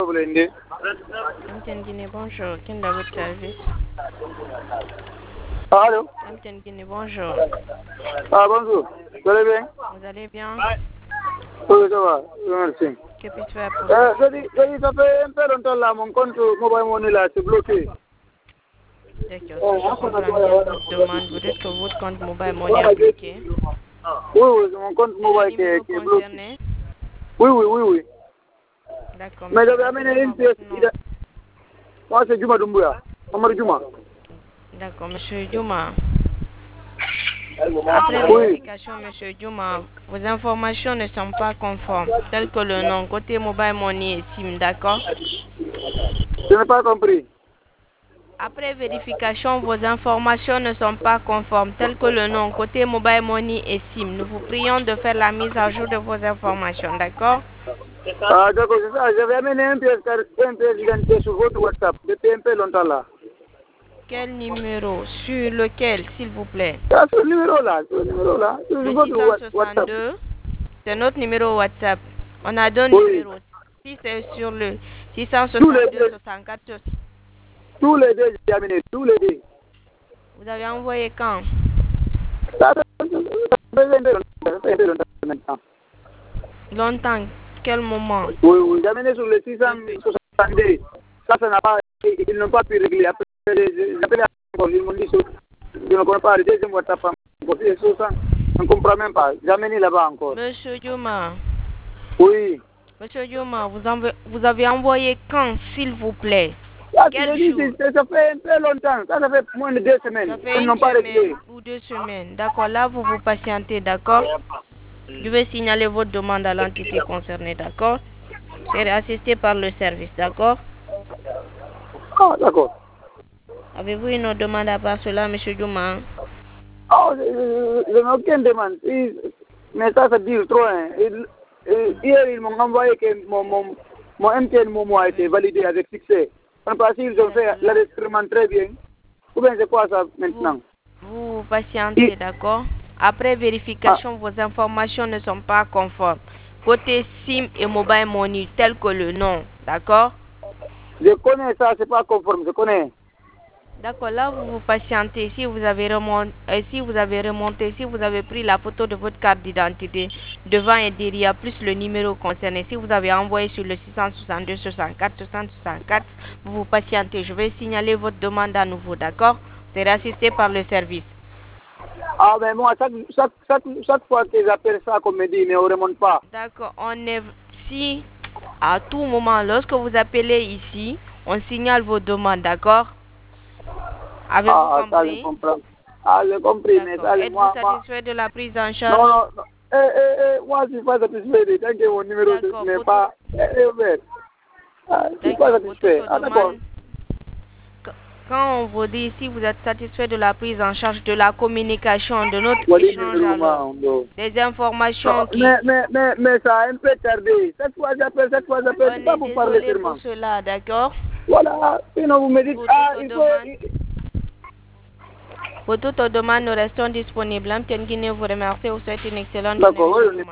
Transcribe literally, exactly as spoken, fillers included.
Amten Guinée, bonjour. Quel est votre service? Allô? Amten Guinée, bonjour. Ah, bonjour. Vous allez bien? Vous allez bien? Oui, ça va. Merci. Que puis-je faire pour Euh, vous? je dis, je dis, ça fait un peu longtemps là, mon compte Mobile Money là, c'est bloqué. D'accord, si je comprends bien votre demande, vous dites que votre compte mobile money a bloqué. Oui, oui, mon compte C'est le mobile qui est, numéro qui est bloqué. concerné? Oui, oui, oui, oui. D'accord, Mais monsieur. j'avais amené Rappelez-moi une pièce. votre nom. Moi, c'est Juma Doumbouya. Mamadou Juma. D'accord, monsieur Djouma. Après Oui. vérification, monsieur Djouma, vos informations ne sont pas conformes, telles que le nom, côté mobile money et SIM, d'accord? Je n'ai pas compris. Après vérification, vos informations ne sont pas conformes, telles que le nom, côté mobile money et SIM. Nous vous prions de faire la mise à jour de vos informations, d'accord? Ah, d'accord, c'est ça. J'avais amené un pièce, un pièce d'identité sur votre WhatsApp depuis un peu longtemps là. Quel numéro? Sur lequel, s'il vous plaît? Ah, ce numéro là, ce numéro là, sur Le votre Wa- WhatsApp. six cent soixante-deux, c'est notre numéro WhatsApp. On a deux Oui. numéros. Si c'est sur le Tous les six cent soixante-deux deux, soixante-quatre, tous les deux, j'ai amené, tous les deux. vous avez envoyé quand? Ça fait ça fait un peu longtemps, ça fait un peu longtemps maintenant. Longtemps. Quel moment? Oui, oui, j'ai amené sur le six cent soixante-deux. Ça, ça n'a pas, ils n'ont pas pu régler. Après, j'ai appelé encore, ils m'ont dit, je ne connais pas le deuxième WhatsApp. C'est sur ça, je ne comprends même pas. J'ai amené là-bas encore. Monsieur Djouma, Oui. Monsieur Djouma, vous, envo- vous avez envoyé quand, s'il vous plaît? Là, je Quel dis, jour? c'est- ça fait un peu longtemps. Ça, ça fait moins de deux semaines. Ça fait Ils une n'ont pas réglé. semaine ou deux semaines. D'accord, là, vous vous patientez, d'accord? Je vais signaler votre demande à l'entité concernée, d'accord? Je serai assisté par le service, d'accord? Ah, d'accord. Avez-vous une autre demande à part cela, monsieur Djouma? Oh, je, je, je n'ai aucune demande. Ils- mais ça, ça dure trop. Hein. Ils- ils- hier, ils m'ont envoyé que mon, mon, mon M T N Momo a été validé avec succès. En principe, ils ont fait l'enregistrement très bien. Ou bien c'est quoi ça maintenant? Vous, vous patientez, d'accord? Après Ah, vérification, vos informations ne sont pas conformes. Côté SIM et mobile money, tel que le nom, d'accord? je connais ça, c'est pas conforme, je connais. D'accord, là vous vous patientez. Si vous avez remonté, euh, si vous avez remonté, si vous avez pris la photo de votre carte d'identité devant et derrière plus le numéro concerné, si vous avez envoyé sur le six cent soixante-deux soixante-quatre soixante-quatre, vous vous patientez. Je vais signaler votre demande à nouveau, d'accord? C'est assisté par le service. Ah, mais moi, chaque, chaque, chaque, chaque fois que j'appelle ça, comme me dit, ne remonte pas. D'accord, on est si à tout moment, lorsque vous appelez ici, on signale vos demandes, d'accord? Avez-vous Ah, ça, je compris? comprends. Ah, j'ai compris, mais D'accord. ça, Êtes-vous moi, moi, satisfait de la prise en non, charge? non, non. Eh, eh, eh, moi, je suis pas satisfait. Tant que mon numéro D'accord. n'est Votre, pas eh, ouvert. Ah, je suis pas d'accord. Votre satisfait. Ah, d'accord. demande, qu- quand on vous dit si vous êtes satisfait de la prise en charge de la communication, de notre Moi, dis échange numéro, alors, moi, non. des Non, informations qui... mais, mais, mais, mais ça a un peu tardé. Cette fois, j'appelle, cette fois, j'appelle. C'est On pas est pour parler désolé pour seulement. cela, d'accord? Voilà. Sinon, vous me dites, Pour ah, toute il faut. demande, pour toute demande, nous restons disponibles. Amten Guinée vous remercie. Vous souhaite une excellente journée, D'accord, monsieur oui, Djouma.